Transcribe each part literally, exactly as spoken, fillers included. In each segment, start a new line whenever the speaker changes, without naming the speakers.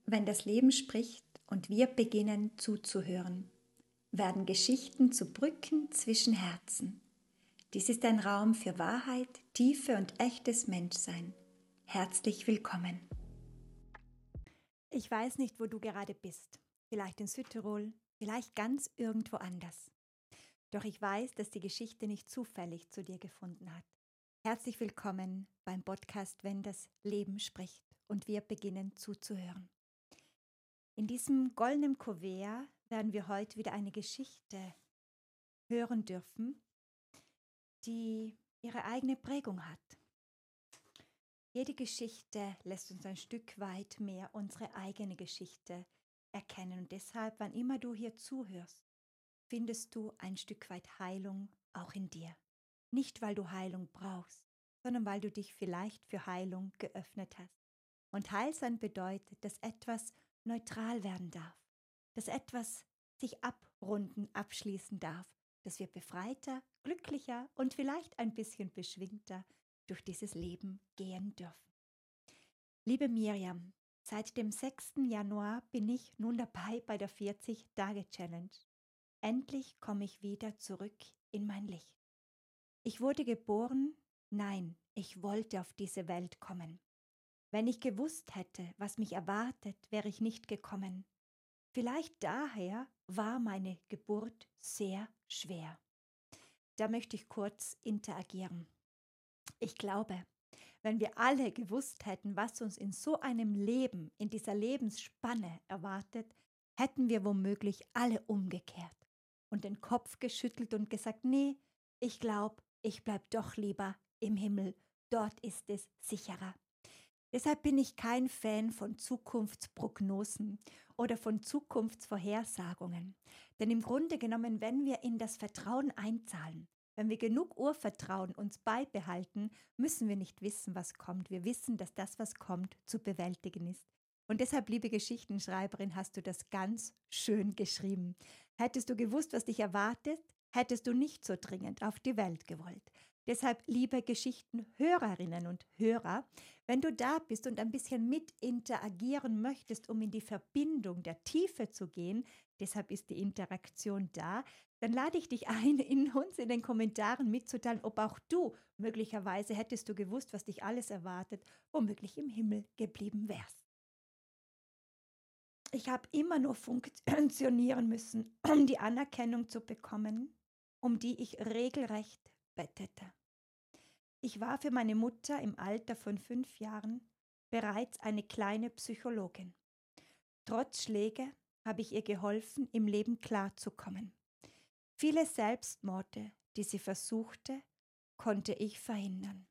Wenn das Leben spricht und wir beginnen zuzuhören, werden Geschichten zu Brücken zwischen Herzen. Dies ist ein Raum für Wahrheit, Tiefe und echtes Menschsein. Herzlich willkommen.
Ich weiß nicht, wo du gerade bist. Vielleicht in Südtirol, vielleicht ganz irgendwo anders. Doch ich weiß, dass die Geschichte nicht zufällig zu dir gefunden hat. Herzlich willkommen beim Podcast Wenn das Leben spricht und wir beginnen zuzuhören. In diesem goldenen Kuvert werden wir heute wieder eine Geschichte hören dürfen, die ihre eigene Prägung hat. Jede Geschichte lässt uns ein Stück weit mehr unsere eigene Geschichte erkennen. Und deshalb, wann immer du hier zuhörst, findest du ein Stück weit Heilung auch in dir. Nicht, weil du Heilung brauchst, sondern weil du dich vielleicht für Heilung geöffnet hast. Und Heilsein bedeutet, dass etwas neutral werden darf, dass etwas sich abrunden, abschließen darf, dass wir befreiter, glücklicher und vielleicht ein bisschen beschwingter durch dieses Leben gehen dürfen. Liebe Miriam, seit dem sechsten Januar bin ich nun dabei bei der vierzig-Tage-Challenge. Endlich komme ich wieder zurück in mein Licht. Ich wurde geboren, nein, ich wollte auf diese Welt kommen. Wenn ich gewusst hätte, was mich erwartet, wäre ich nicht gekommen. Vielleicht daher war meine Geburt sehr schwer. Da möchte ich kurz interagieren. Ich glaube, wenn wir alle gewusst hätten, was uns in so einem Leben, in dieser Lebensspanne erwartet, hätten wir womöglich alle umgekehrt und den Kopf geschüttelt und gesagt, nee, ich glaube, ich bleib doch lieber im Himmel, dort ist es sicherer. Deshalb bin ich kein Fan von Zukunftsprognosen oder von Zukunftsvorhersagungen. Denn im Grunde genommen, wenn wir in das Vertrauen einzahlen, wenn wir genug Urvertrauen uns beibehalten, müssen wir nicht wissen, was kommt. Wir wissen, dass das, was kommt, zu bewältigen ist. Und deshalb, liebe Geschichtenschreiberin, hast du das ganz schön geschrieben. Hättest du gewusst, was dich erwartet, hättest du nicht so dringend auf die Welt gewollt. Deshalb, liebe Geschichtenhörerinnen und Hörer, wenn du da bist und ein bisschen mit interagieren möchtest, um in die Verbindung der Tiefe zu gehen, deshalb ist die Interaktion da, dann lade ich dich ein, in uns in den Kommentaren mitzuteilen, ob auch du möglicherweise, hättest du gewusst, was dich alles erwartet, womöglich im Himmel geblieben wärst. Ich habe immer nur funktionieren müssen, um die Anerkennung zu bekommen, um die ich regelrecht bettete. Ich war für meine Mutter im Alter von fünf Jahren bereits eine kleine Psychologin. Trotz Schläge habe ich ihr geholfen, im Leben klarzukommen. Viele Selbstmorde, die sie versuchte, konnte ich verhindern.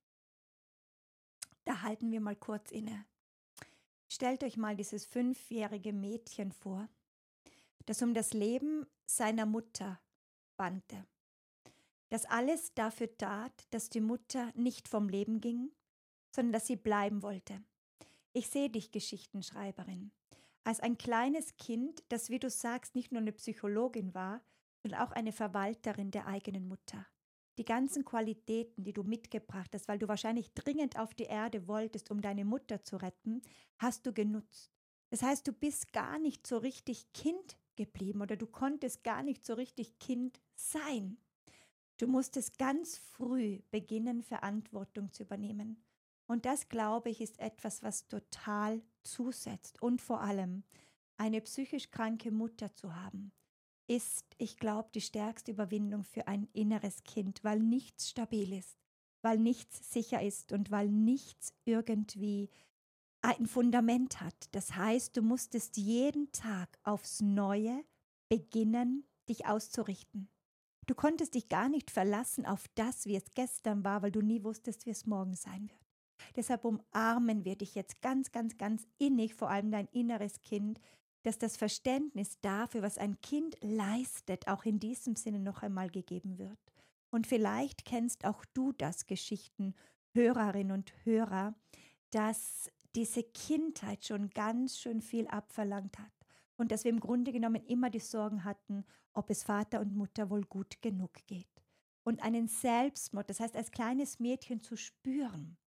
Da halten wir mal kurz inne. Stellt euch mal dieses fünfjährige Mädchen vor, das um das Leben seiner Mutter bangte. Das alles dafür tat, dass die Mutter nicht vom Leben ging, sondern dass sie bleiben wollte. Ich sehe dich, Geschichtenschreiberin, als ein kleines Kind, das, wie du sagst, nicht nur eine Psychologin war, sondern auch eine Verwalterin der eigenen Mutter. Die ganzen Qualitäten, die du mitgebracht hast, weil du wahrscheinlich dringend auf die Erde wolltest, um deine Mutter zu retten, hast du genutzt. Das heißt, du bist gar nicht so richtig Kind geblieben oder du konntest gar nicht so richtig Kind sein. Du musstest ganz früh beginnen, Verantwortung zu übernehmen. Und das, glaube ich, ist etwas, was total zusetzt. Und vor allem, eine psychisch kranke Mutter zu haben, ist, ich glaube, die stärkste Überwindung für ein inneres Kind, weil nichts stabil ist, weil nichts sicher ist und weil nichts irgendwie ein Fundament hat. Das heißt, du musstest jeden Tag aufs Neue beginnen, dich auszurichten. Du konntest dich gar nicht verlassen auf das, wie es gestern war, weil du nie wusstest, wie es morgen sein wird. Deshalb umarmen wir dich jetzt ganz, ganz, ganz innig, vor allem dein inneres Kind, dass das Verständnis dafür, was ein Kind leistet, auch in diesem Sinne noch einmal gegeben wird. Und vielleicht kennst auch du das, Geschichtenhörerin und Hörer, dass diese Kindheit schon ganz schön viel abverlangt hat. Und dass wir im Grunde genommen immer die Sorgen hatten, ob es Vater und Mutter wohl gut genug geht. Und einen Selbstmord, das heißt als kleines Mädchen zu spüren,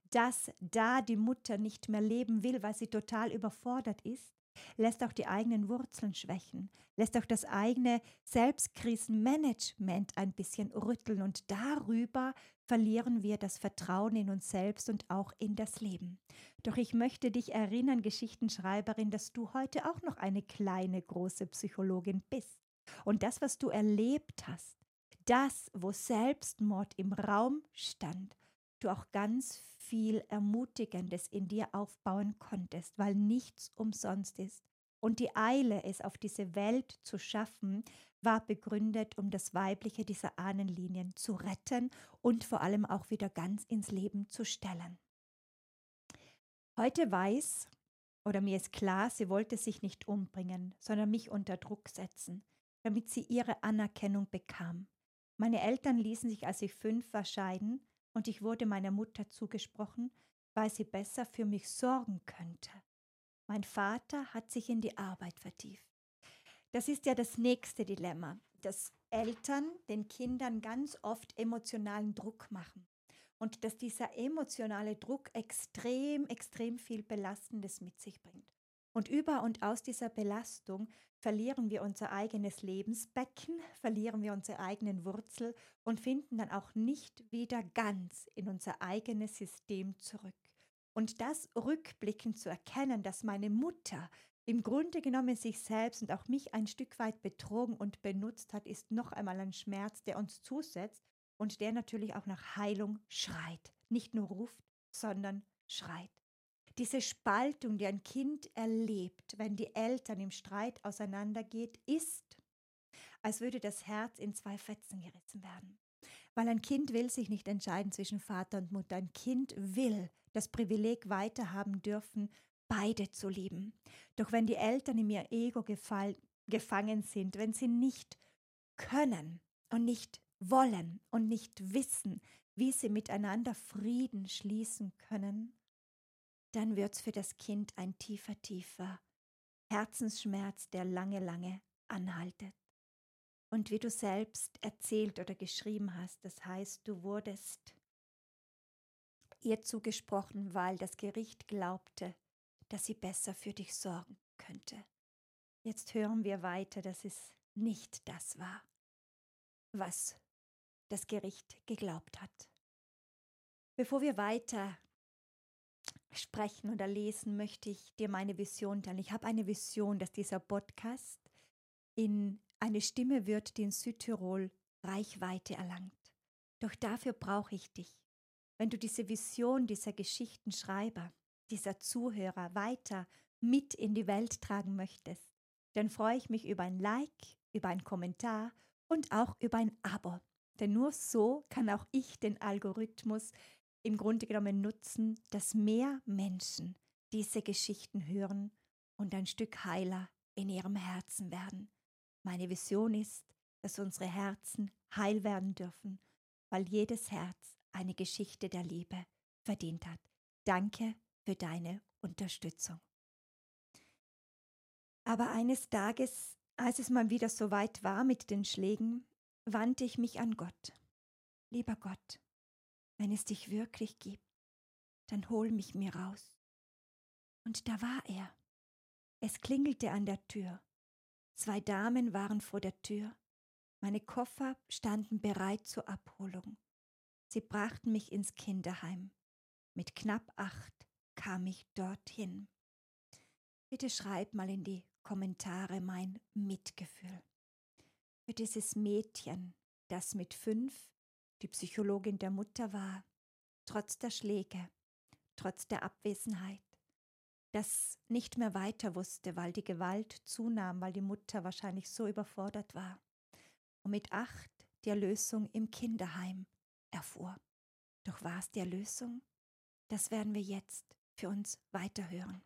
dass da die Mutter nicht mehr leben will, weil sie total überfordert ist, lässt auch die eigenen Wurzeln schwächen, lässt auch das eigene Selbstkrisenmanagement ein bisschen rütteln und darüber verlieren wir das Vertrauen in uns selbst und auch in das Leben. Doch ich möchte dich erinnern, Geschichtenschreiberin, dass du heute auch noch eine kleine, große Psychologin bist. Und das, was du erlebt hast, das, wo Selbstmord im Raum stand, du auch ganz viel Ermutigendes in dir aufbauen konntest, weil nichts umsonst ist. Und die Eile, es auf diese Welt zu schaffen, war begründet, um das Weibliche dieser Ahnenlinien zu retten und vor allem auch wieder ganz ins Leben zu stellen. Heute weiß, oder mir ist klar, sie wollte sich nicht umbringen, sondern mich unter Druck setzen, damit sie ihre Anerkennung bekam. Meine Eltern ließen sich, als ich fünf war, scheiden und ich wurde meiner Mutter zugesprochen, weil sie besser für mich sorgen könnte. Mein Vater hat sich in die Arbeit vertieft. Das ist ja das nächste Dilemma, dass Eltern den Kindern ganz oft emotionalen Druck machen und dass dieser emotionale Druck extrem, extrem viel Belastendes mit sich bringt. Und über und aus dieser Belastung verlieren wir unser eigenes Lebensbecken, verlieren wir unsere eigenen Wurzel und finden dann auch nicht wieder ganz in unser eigenes System zurück. Und das rückblickend zu erkennen, dass meine Mutter im Grunde genommen sich selbst und auch mich ein Stück weit betrogen und benutzt hat, ist noch einmal ein Schmerz, der uns zusetzt und der natürlich auch nach Heilung schreit. Nicht nur ruft, sondern schreit. Diese Spaltung, die ein Kind erlebt, wenn die Eltern im Streit auseinandergeht, ist, als würde das Herz in zwei Fetzen gerissen werden. Weil ein Kind will sich nicht entscheiden zwischen Vater und Mutter. Ein Kind will das Privileg weiterhaben dürfen, beide zu lieben. Doch wenn die Eltern in ihr Ego gefall, gefangen sind, wenn sie nicht können und nicht wollen und nicht wissen, wie sie miteinander Frieden schließen können, dann wird es für das Kind ein tiefer, tiefer Herzensschmerz, der lange, lange anhaltet. Und wie du selbst erzählt oder geschrieben hast, das heißt, du wurdest ihr zugesprochen, weil das Gericht glaubte, dass sie besser für dich sorgen könnte. Jetzt hören wir weiter, dass es nicht das war, was das Gericht geglaubt hat. Bevor wir weiter sprechen oder lesen, möchte ich dir meine Vision teilen. Ich habe eine Vision, dass dieser Podcast in eine Stimme wird, die in Südtirol Reichweite erlangt. Doch dafür brauche ich dich. Wenn du diese Vision dieser Geschichtenschreiber, dieser Zuhörer weiter mit in die Welt tragen möchtest, dann freue ich mich über ein Like, über einen Kommentar und auch über ein Abo. Denn nur so kann auch ich den Algorithmus im Grunde genommen nutzen, dass mehr Menschen diese Geschichten hören und ein Stück heiler in ihrem Herzen werden. Meine Vision ist, dass unsere Herzen heil werden dürfen, weil jedes Herz eine Geschichte der Liebe verdient hat. Danke für deine Unterstützung. Aber eines Tages, als es mal wieder so weit war mit den Schlägen, wandte ich mich an Gott. Lieber Gott, wenn es dich wirklich gibt, dann hol mich mir raus. Und da war er. Es klingelte an der Tür. Zwei Damen waren vor der Tür. Meine Koffer standen bereit zur Abholung. Sie brachten mich ins Kinderheim. Mit knapp acht kam ich dorthin. Bitte schreib mal in die Kommentare mein Mitgefühl für dieses Mädchen, das mit fünf die Psychologin der Mutter war, trotz der Schläge, trotz der Abwesenheit, das nicht mehr weiter wusste, weil die Gewalt zunahm, weil die Mutter wahrscheinlich so überfordert war und mit acht die Erlösung im Kinderheim erfuhr. Doch war es die Erlösung? Das werden wir jetzt für uns weiterhören.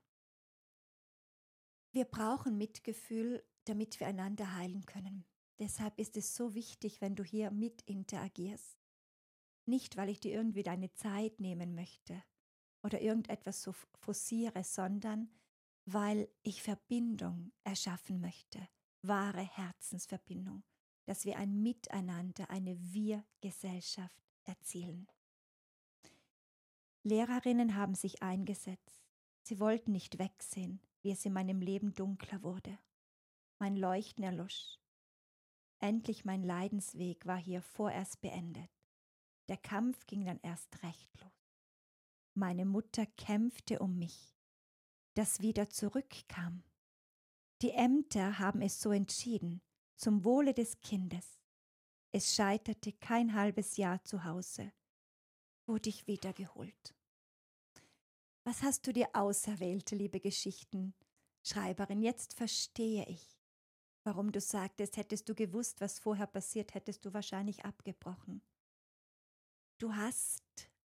Wir brauchen Mitgefühl, damit wir einander heilen können. Deshalb ist es so wichtig, wenn du hier mit interagierst. Nicht, weil ich dir irgendwie deine Zeit nehmen möchte oder irgendetwas so forciere, sondern weil ich Verbindung erschaffen möchte, wahre Herzensverbindung, dass wir ein Miteinander, eine Wir-Gesellschaft erzielen. Lehrerinnen haben sich eingesetzt. Sie wollten nicht wegsehen, wie es in meinem Leben dunkler wurde. Mein Leuchten erlosch. Endlich mein Leidensweg war hier vorerst beendet. Der Kampf ging dann erst recht los. Meine Mutter kämpfte um mich, das wieder zurückkam. Die Ämter haben es so entschieden, zum Wohle des Kindes. Es scheiterte kein halbes Jahr zu Hause, wurde ich wiedergeholt. Was hast du dir auserwählt, liebe Geschichtenschreiberin? Jetzt verstehe ich, warum du sagtest, hättest du gewusst, was vorher passiert, hättest du wahrscheinlich abgebrochen. Du hast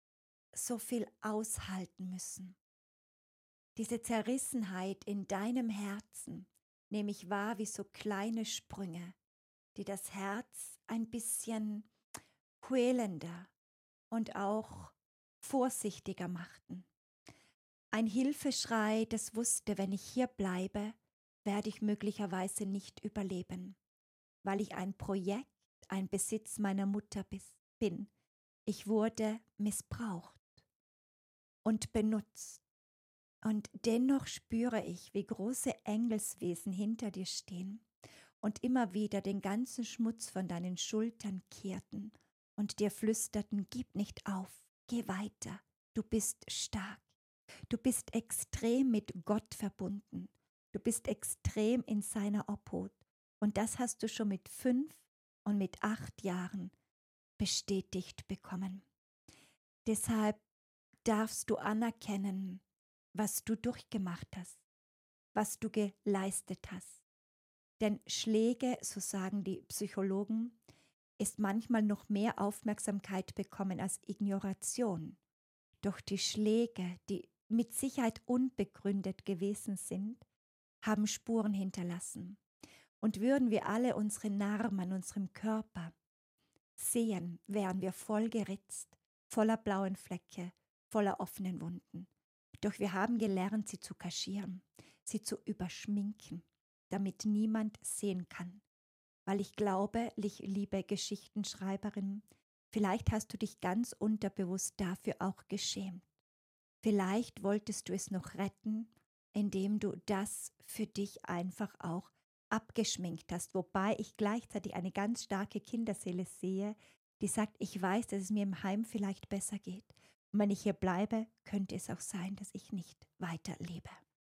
so viel aushalten müssen. Diese Zerrissenheit in deinem Herzen nehme ich wahr wie so kleine Sprünge, die das Herz ein bisschen quälender und auch vorsichtiger machten. Ein Hilfeschrei, das wusste, wenn ich hier bleibe, werde ich möglicherweise nicht überleben, weil ich ein Projekt, ein Besitz meiner Mutter bin. Ich wurde missbraucht und benutzt. Und dennoch spüre ich, wie große Engelswesen hinter dir stehen und immer wieder den ganzen Schmutz von deinen Schultern kehrten und dir flüsterten, gib nicht auf, geh weiter, du bist stark, du bist extrem mit Gott verbunden, du bist extrem in seiner Obhut und das hast du schon mit fünf und mit acht Jahren bestätigt bekommen. Deshalb darfst du anerkennen, was du durchgemacht hast, was du geleistet hast. Denn Schläge, so sagen die Psychologen, ist manchmal noch mehr Aufmerksamkeit bekommen als Ignoration. Doch die Schläge, die mit Sicherheit unbegründet gewesen sind, haben Spuren hinterlassen. Und würden wir alle unsere Narben an unserem Körper sehen, wären wir voll geritzt, voller blauen Flecke, voller offenen Wunden. Doch wir haben gelernt, sie zu kaschieren, sie zu überschminken, damit niemand sehen kann. Weil ich glaube, liebe Geschichtenschreiberin, vielleicht hast du dich ganz unterbewusst dafür auch geschämt. Vielleicht wolltest du es noch retten, indem du das für dich einfach auch abgeschminkt hast. Wobei ich gleichzeitig eine ganz starke Kinderseele sehe, die sagt, ich weiß, dass es mir im Heim vielleicht besser geht. Und wenn ich hier bleibe, könnte es auch sein, dass ich nicht weiterlebe.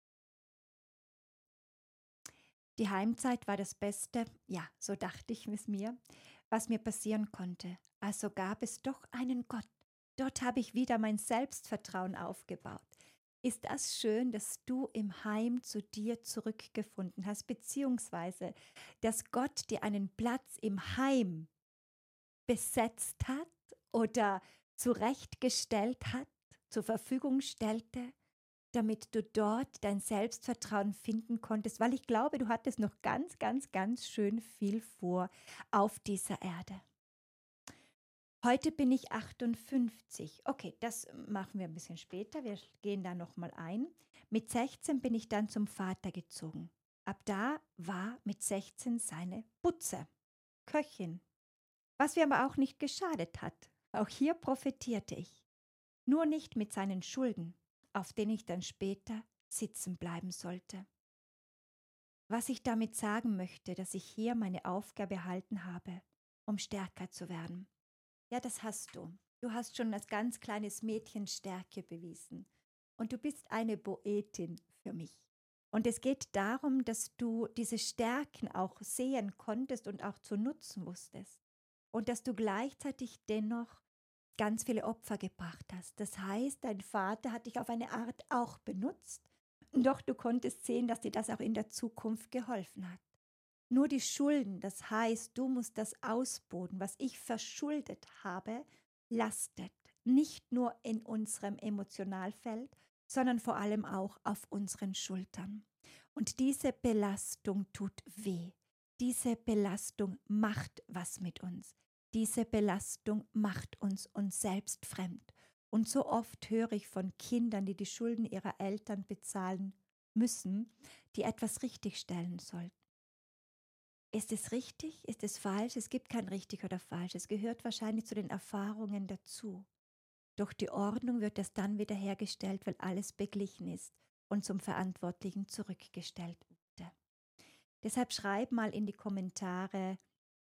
Die Heimzeit war das Beste, ja, so dachte ich es mir, was mir passieren konnte. Also gab es doch einen Gott. Dort habe ich wieder mein Selbstvertrauen aufgebaut. Ist das schön, dass du im Heim zu dir zurückgefunden hast, beziehungsweise dass Gott dir einen Platz im Heim besetzt hat oder zurechtgestellt hat, zur Verfügung stellte, damit du dort dein Selbstvertrauen finden konntest, weil ich glaube, du hattest noch ganz, ganz, ganz schön viel vor auf dieser Erde. Heute bin ich achtundfünfzig. Okay, das machen wir ein bisschen später. Wir gehen da nochmal ein. Mit sechzehn bin ich dann zum Vater gezogen. Ab da war mit sechzehn seine Butze, Köchin. Was mir aber auch nicht geschadet hat. Auch hier profitierte ich. Nur nicht mit seinen Schulden, auf denen ich dann später sitzen bleiben sollte. Was ich damit sagen möchte, dass ich hier meine Aufgabe erhalten habe, um stärker zu werden. Ja, das hast du. Du hast schon als ganz kleines Mädchen Stärke bewiesen. Und du bist eine Poetin für mich. Und es geht darum, dass du diese Stärken auch sehen konntest und auch zu nutzen wusstest. Und dass du gleichzeitig dennoch ganz viele Opfer gebracht hast. Das heißt, dein Vater hat dich auf eine Art auch benutzt, doch du konntest sehen, dass dir das auch in der Zukunft geholfen hat. Nur die Schulden, das heißt, du musst das ausboten, was ich verschuldet habe, lastet nicht nur in unserem Emotionalfeld, sondern vor allem auch auf unseren Schultern. Und diese Belastung tut weh. Diese Belastung macht was mit uns. Diese Belastung macht uns uns selbst fremd. Und so oft höre ich von Kindern, die die Schulden ihrer Eltern bezahlen müssen, die etwas richtigstellen sollten. Ist es richtig? Ist es falsch? Es gibt kein richtig oder falsch. Es gehört wahrscheinlich zu den Erfahrungen dazu. Durch die Ordnung wird es dann wiederhergestellt, weil alles beglichen ist und zum Verantwortlichen zurückgestellt wurde. Deshalb schreib mal in die Kommentare,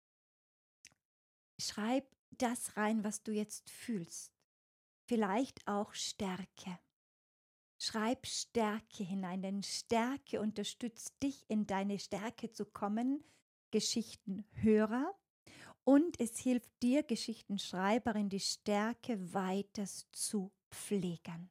schreib das rein, was du jetzt fühlst. Vielleicht auch Stärke. Schreib Stärke hinein, denn Stärke unterstützt dich, in deine Stärke zu kommen, Geschichtenhörer. Und es hilft dir, Geschichtenschreiberin, die Stärke weiter zu pflegen.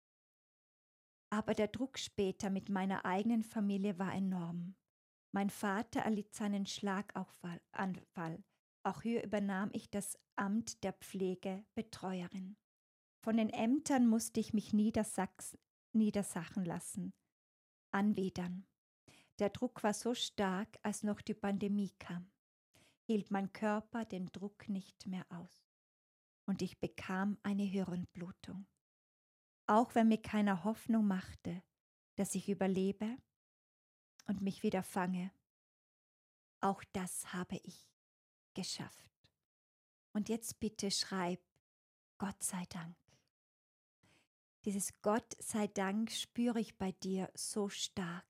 Aber der Druck später mit meiner eigenen Familie war enorm. Mein Vater erlitt seinen Schlaganfall. Auch hier übernahm ich das Amt der Pflegebetreuerin. Von den Ämtern musste ich mich niedersachen lassen, anwidern. Der Druck war so stark, als noch die Pandemie kam, hielt mein Körper den Druck nicht mehr aus. Und ich bekam eine Hirnblutung. Auch wenn mir keiner Hoffnung machte, dass ich überlebe und mich wieder fange, auch das habe ich geschafft. Und jetzt bitte schreib, Gott sei Dank. Dieses Gott sei Dank spüre ich bei dir so stark,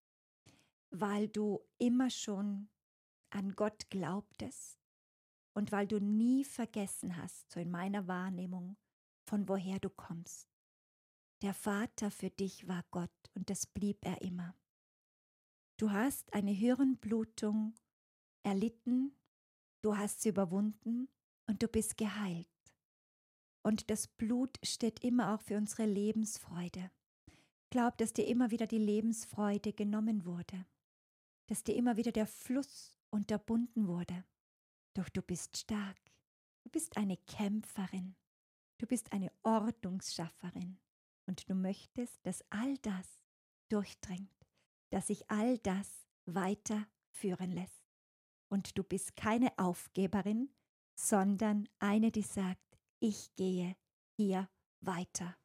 weil du immer schon an Gott glaubtest und weil du nie vergessen hast, so in meiner Wahrnehmung, von woher du kommst. Der Vater für dich war Gott und das blieb er immer. Du hast eine Hirnblutung erlitten, du hast sie überwunden und du bist geheilt. Und das Blut steht immer auch für unsere Lebensfreude. Glaub, dass dir immer wieder die Lebensfreude genommen wurde, dass dir immer wieder der Fluss unterbunden wurde. Doch du bist stark, du bist eine Kämpferin, du bist eine Ordnungsschafferin und du möchtest, dass all das durchdringt, dass sich all das weiterführen lässt. Und du bist keine Aufgeberin, sondern eine, die sagt, ich gehe hier weiter.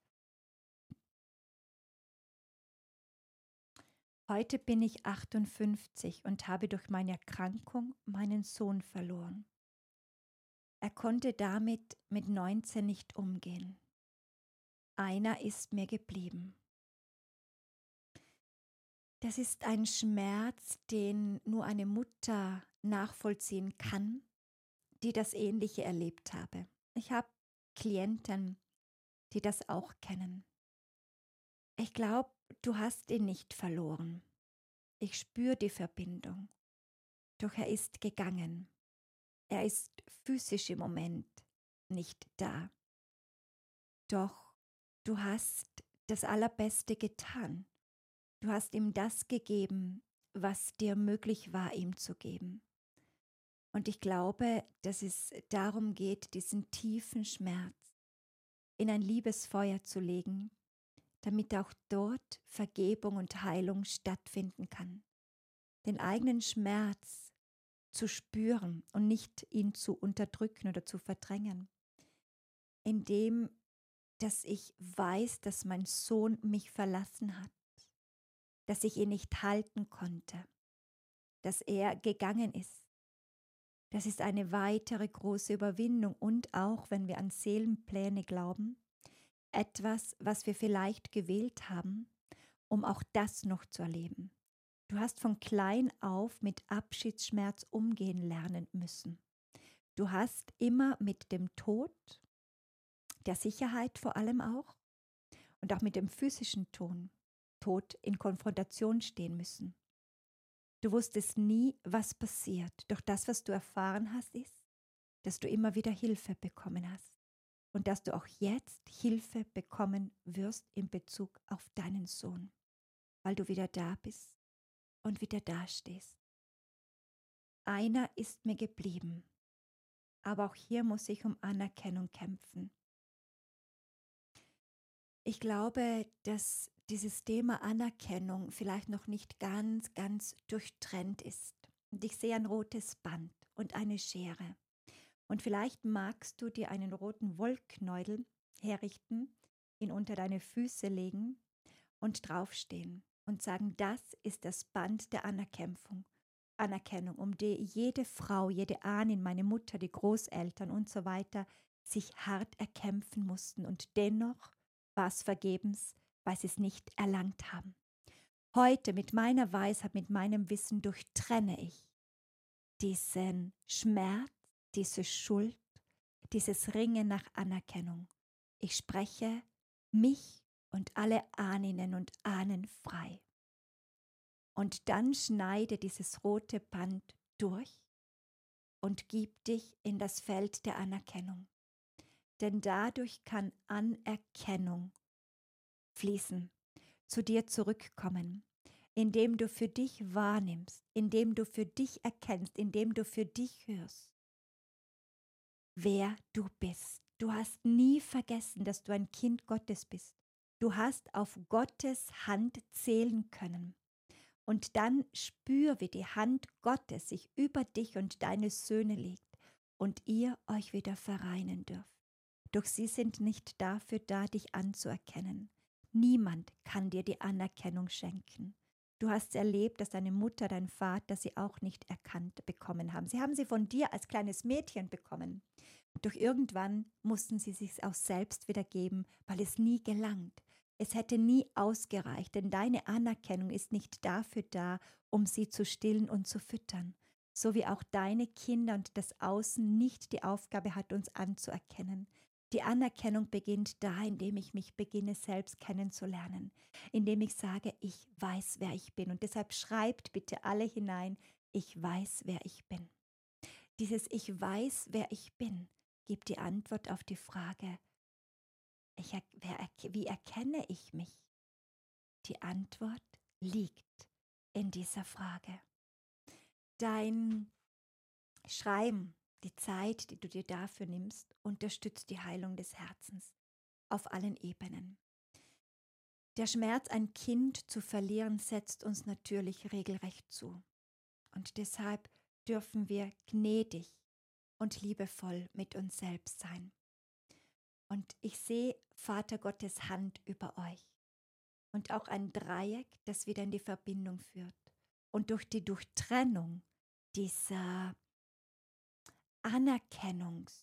Heute bin ich achtundfünfzig und habe durch meine Erkrankung meinen Sohn verloren. Er konnte damit mit neunzehn nicht umgehen. Einer ist mir geblieben. Das ist ein Schmerz, den nur eine Mutter nachvollziehen kann, die das Ähnliche erlebt habe. Ich habe Klienten, die das auch kennen. Ich glaube, du hast ihn nicht verloren. Ich spüre die Verbindung. Doch er ist gegangen. Er ist physisch im Moment nicht da. Doch du hast das Allerbeste getan. Du hast ihm das gegeben, was dir möglich war, ihm zu geben. Und ich glaube, dass es darum geht, diesen tiefen Schmerz in ein Liebesfeuer zu legen, damit auch dort Vergebung und Heilung stattfinden kann. Den eigenen Schmerz zu spüren und nicht ihn zu unterdrücken oder zu verdrängen, indem dass ich weiß, dass mein Sohn mich verlassen hat, dass ich ihn nicht halten konnte, dass er gegangen ist. Das ist eine weitere große Überwindung und auch, wenn wir an Seelenpläne glauben, etwas, was wir vielleicht gewählt haben, um auch das noch zu erleben. Du hast von klein auf mit Abschiedsschmerz umgehen lernen müssen. Du hast immer mit dem Tod, der Sicherheit vor allem auch, und auch mit dem physischen Ton, Tod in Konfrontation stehen müssen. Du wusstest nie, was passiert. Doch das, was du erfahren hast, ist, dass du immer wieder Hilfe bekommen hast und dass du auch jetzt Hilfe bekommen wirst in Bezug auf deinen Sohn, weil du wieder da bist und wieder dastehst. Einer ist mir geblieben, aber auch hier muss ich um Anerkennung kämpfen. Ich glaube, dass dieses Thema Anerkennung vielleicht noch nicht ganz, ganz durchtrennt ist. Und ich sehe ein rotes Band und eine Schere. Und vielleicht magst du dir einen roten Wollknäuel herrichten, ihn unter deine Füße legen und draufstehen und sagen, das ist das Band der Anerkennung, Anerkennung, um die jede Frau, jede Ahnin, meine Mutter, die Großeltern und so weiter sich hart erkämpfen mussten und dennoch war es vergebens, weil sie es nicht erlangt haben. Heute mit meiner Weisheit, mit meinem Wissen durchtrenne ich diesen Schmerz, diese Schuld, dieses Ringen nach Anerkennung. Ich spreche mich und alle Ahnen und Ahnen frei. Und dann schneide dieses rote Band durch und gib dich in das Feld der Anerkennung. Denn dadurch kann Anerkennung fließen, zu dir zurückkommen, indem du für dich wahrnimmst, indem du für dich erkennst, indem du für dich hörst, wer du bist. Du hast nie vergessen, dass du ein Kind Gottes bist. Du hast auf Gottes Hand zählen können. Und dann spür, wie die Hand Gottes sich über dich und deine Söhne legt und ihr euch wieder vereinen dürft. Doch sie sind nicht dafür da, dich anzuerkennen. Niemand kann dir die Anerkennung schenken. Du hast erlebt, dass deine Mutter, dein Vater sie auch nicht erkannt bekommen haben. Sie haben sie von dir als kleines Mädchen bekommen. Doch irgendwann mussten sie sich auch selbst wieder geben, weil es nie gelangt. Es hätte nie ausgereicht, denn deine Anerkennung ist nicht dafür da, um sie zu stillen und zu füttern. So wie auch deine Kinder und das Außen nicht die Aufgabe hat, uns anzuerkennen. Die Anerkennung beginnt da, indem ich mich beginne, selbst kennenzulernen, indem ich sage, ich weiß, wer ich bin. Und deshalb schreibt bitte alle hinein, ich weiß, wer ich bin. Dieses Ich weiß, wer ich bin, gibt die Antwort auf die Frage, ich, wer, wie erkenne ich mich? Die Antwort liegt in dieser Frage. Dein Schreiben, die Zeit, die du dir dafür nimmst, unterstützt die Heilung des Herzens auf allen Ebenen. Der Schmerz, ein Kind zu verlieren, setzt uns natürlich regelrecht zu. Und deshalb dürfen wir gnädig und liebevoll mit uns selbst sein. Und ich sehe Vater Gottes Hand über euch und auch ein Dreieck, das wieder in die Verbindung führt. Und durch die Durchtrennung dieser Anerkennungshilfe,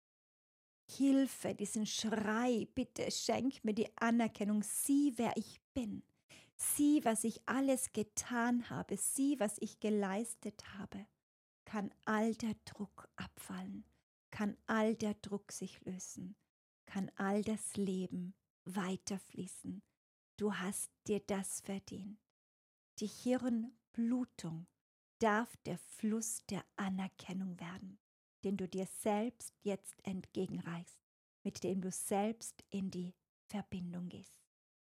diesen Schrei, bitte schenk mir die Anerkennung, sieh, wer ich bin, sieh, was ich alles getan habe, sieh, was ich geleistet habe, kann all der Druck abfallen, kann all der Druck sich lösen, kann all das Leben weiterfließen. Du hast dir das verdient. Die Hirnblutung darf der Fluss der Anerkennung werden, den du dir selbst jetzt entgegenreichst, mit dem du selbst in die Verbindung gehst.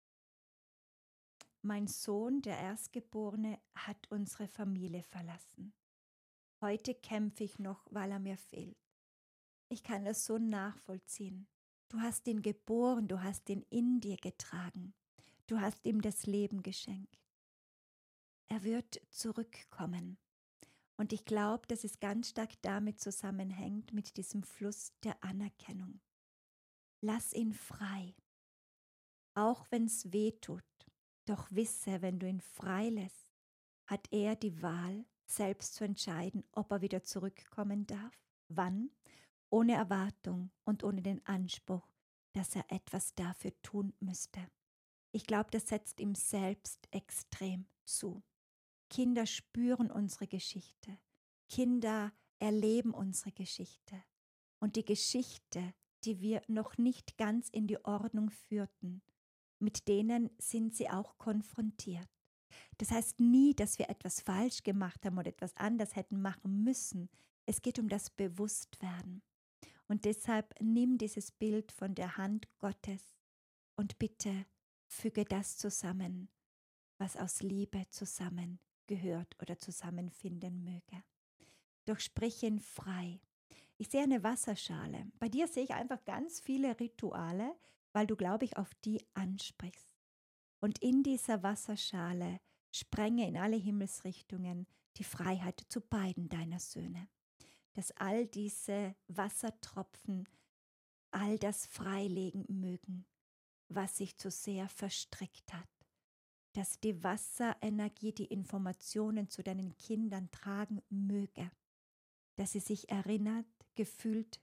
Mein Sohn, der Erstgeborene, hat unsere Familie verlassen. Heute kämpfe ich noch, weil er mir fehlt. Ich kann das so nachvollziehen. Du hast ihn geboren, du hast ihn in dir getragen. Du hast ihm das Leben geschenkt. Er wird zurückkommen. Und ich glaube, dass es ganz stark damit zusammenhängt, mit diesem Fluss der Anerkennung. Lass ihn frei, auch wenn es weh tut. Doch wisse, wenn du ihn frei lässt, hat er die Wahl, selbst zu entscheiden, ob er wieder zurückkommen darf, wann, ohne Erwartung und ohne den Anspruch, dass er etwas dafür tun müsste. Ich glaube, das setzt ihm selbst extrem zu. Kinder spüren unsere Geschichte. Kinder erleben unsere Geschichte. Und die Geschichte, die wir noch nicht ganz in die Ordnung führten, mit denen sind sie auch konfrontiert. Das heißt nie, dass wir etwas falsch gemacht haben oder etwas anders hätten machen müssen. Es geht um das Bewusstwerden. Und deshalb nimm dieses Bild von der Hand Gottes und bitte füge das zusammen, was aus Liebe zusammengehört oder zusammenfinden möge. Doch sprich ihn frei. Ich sehe eine Wasserschale. Bei dir sehe ich einfach ganz viele Rituale, weil du, glaube ich, auf die ansprichst. Und in dieser Wasserschale sprenge in alle Himmelsrichtungen die Freiheit zu beiden deiner Söhne. Dass all diese Wassertropfen all das freilegen mögen, was sich zu sehr verstrickt hat. Dass die Wasserenergie die Informationen zu deinen Kindern tragen möge. Dass sie sich erinnert, gefühlt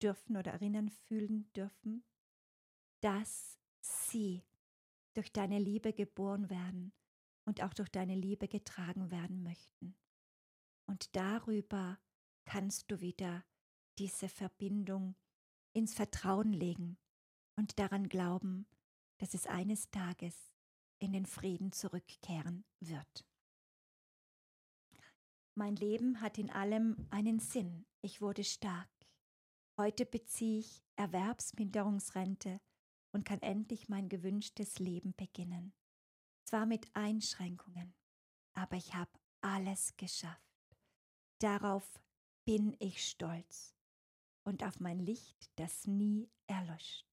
dürfen oder erinnern fühlen dürfen, dass sie durch deine Liebe geboren werden und auch durch deine Liebe getragen werden möchten. Und darüber kannst du wieder diese Verbindung ins Vertrauen legen und daran glauben, dass es eines Tages in den Frieden zurückkehren wird. Mein Leben hat in allem einen Sinn. Ich wurde stark. Heute beziehe ich Erwerbsminderungsrente und kann endlich mein gewünschtes Leben beginnen. Zwar mit Einschränkungen, aber ich habe alles geschafft. Darauf bin ich stolz und auf mein Licht, das nie erlöscht.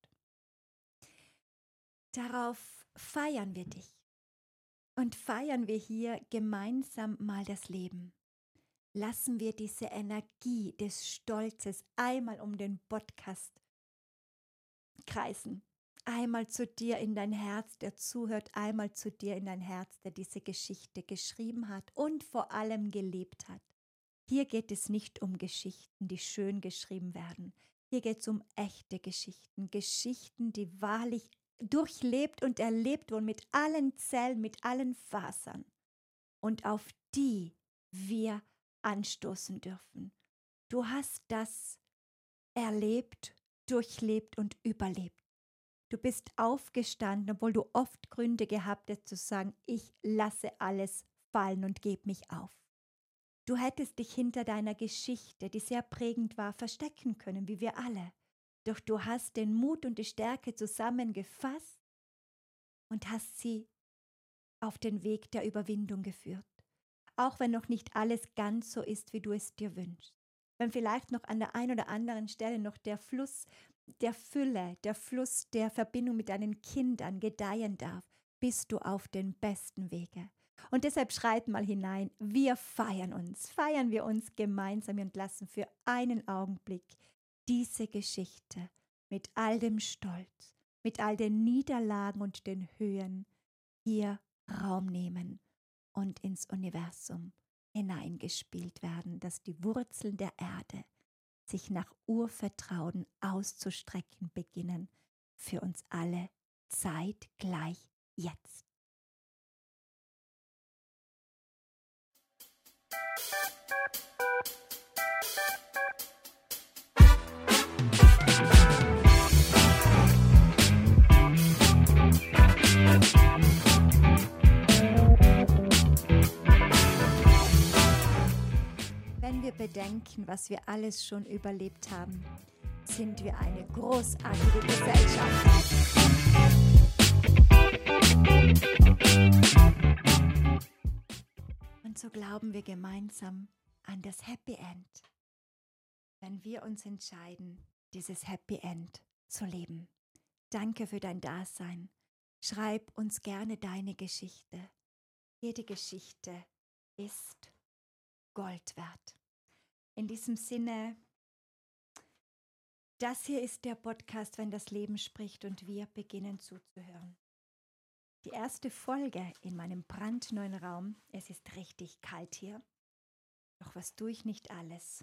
Darauf feiern wir dich und feiern wir hier gemeinsam mal das Leben. Lassen wir diese Energie des Stolzes einmal um den Podcast kreisen. Einmal zu dir in dein Herz, der zuhört, einmal zu dir in dein Herz, der diese Geschichte geschrieben hat und vor allem gelebt hat. Hier geht es nicht um Geschichten, die schön geschrieben werden. Hier geht es um echte Geschichten, Geschichten, die wahrlich durchlebt und erlebt wurden mit allen Zellen, mit allen Fasern und auf die wir anstoßen dürfen. Du hast das erlebt, durchlebt und überlebt. Du bist aufgestanden, obwohl du oft Gründe gehabt hast zu sagen, ich lasse alles fallen und gebe mich auf. Du hättest dich hinter deiner Geschichte, die sehr prägend war, verstecken können, wie wir alle. Doch du hast den Mut und die Stärke zusammengefasst und hast sie auf den Weg der Überwindung geführt. Auch wenn noch nicht alles ganz so ist, wie du es dir wünschst. Wenn vielleicht noch an der einen oder anderen Stelle noch der Fluss der Fülle, der Fluss der Verbindung mit deinen Kindern gedeihen darf, bist du auf den besten Wege. Und deshalb schreit mal hinein, wir feiern uns, feiern wir uns gemeinsam und lassen für einen Augenblick diese Geschichte mit all dem Stolz, mit all den Niederlagen und den Höhen hier Raum nehmen und ins Universum hineingespielt werden, dass die Wurzeln der Erde sich nach Urvertrauen auszustrecken beginnen, für uns alle zeitgleich jetzt. Wenn wir bedenken, was wir alles schon überlebt haben, sind wir eine großartige Gesellschaft. Und so glauben wir gemeinsam an das Happy End, wenn wir uns entscheiden, dieses Happy End zu leben. Danke für dein Dasein. Schreib uns gerne deine Geschichte. Jede Geschichte ist Gold wert. In diesem Sinne, das hier ist der Podcast, wenn das Leben spricht und wir beginnen zuzuhören. Die erste Folge in meinem brandneuen Raum. Es ist richtig kalt hier. Doch was tue ich nicht alles?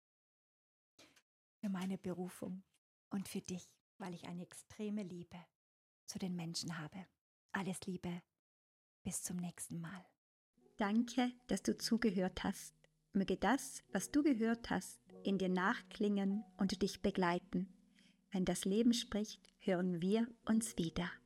Für meine Berufung und für dich, weil ich eine extreme Liebe zu den Menschen habe. Alles Liebe, bis zum nächsten Mal.
Danke, dass du zugehört hast. Möge das, was du gehört hast, in dir nachklingen und dich begleiten. Wenn das Leben spricht, hören wir uns wieder.